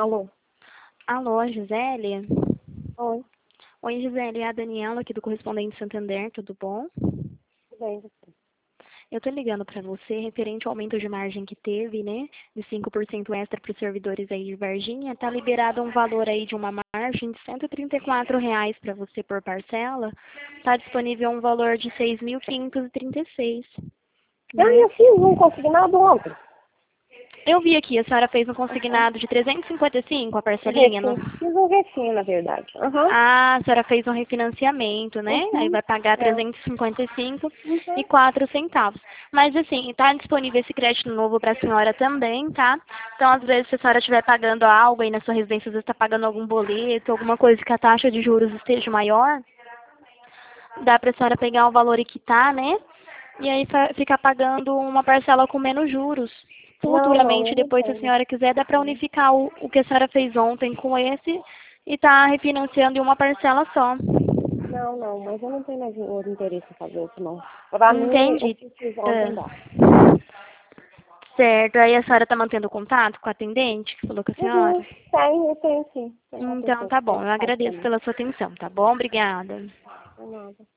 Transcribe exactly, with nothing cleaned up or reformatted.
Alô? Alô, Gisele? Oi, Oi, Gisele, é a Daniela aqui do Correspondente Santander, tudo bom? tudo bem, você? Eu tô ligando para você referente ao aumento de margem que teve, né, de cinco por cento extra para os servidores aí de Varginha. Tá liberado um valor aí de uma margem de cento e trinta e quatro reais para você por parcela. Tá disponível um valor de seis mil quinhentos e trinta e seis, Ah, né? eu fiz um consignado ontem. Eu vi aqui, a senhora fez um consignado de trezentos e cinquenta e cinco, a Um parcelinha, no... refim. Fiz um refim, na verdade. Aham. Ah, a senhora fez um refinanciamento, né? Aí Uhum. vai pagar É. trezentos e cinquenta e cinco e Uhum. quatro centavos. Mas assim, está disponível esse crédito novo para a senhora também, tá? Então, às vezes, se a senhora estiver pagando algo aí na sua residência, às vezes está pagando algum boleto, alguma coisa que a taxa de juros esteja maior, dá para a senhora pegar o valor e quitar, né? E aí fa- ficar pagando uma parcela com menos juros. Não, não, Futuramente, eu não depois, se a tenho. senhora quiser, dá para unificar o, o que a senhora fez ontem com esse e tá refinanciando em uma parcela só. Não, não, mas eu não tenho mais outro interesse em fazer isso, não. Pra mim, o Entende? que fiz ontem dá. Ah, certo. Aí a senhora está mantendo contato com a atendente que falou com a senhora? Uhum. Tem, eu tenho sim. Tem uma Então, pessoa tá que bom. faz Eu parte pra agradeço mim. pela sua atenção, tá bom? Obrigada. Não, nada.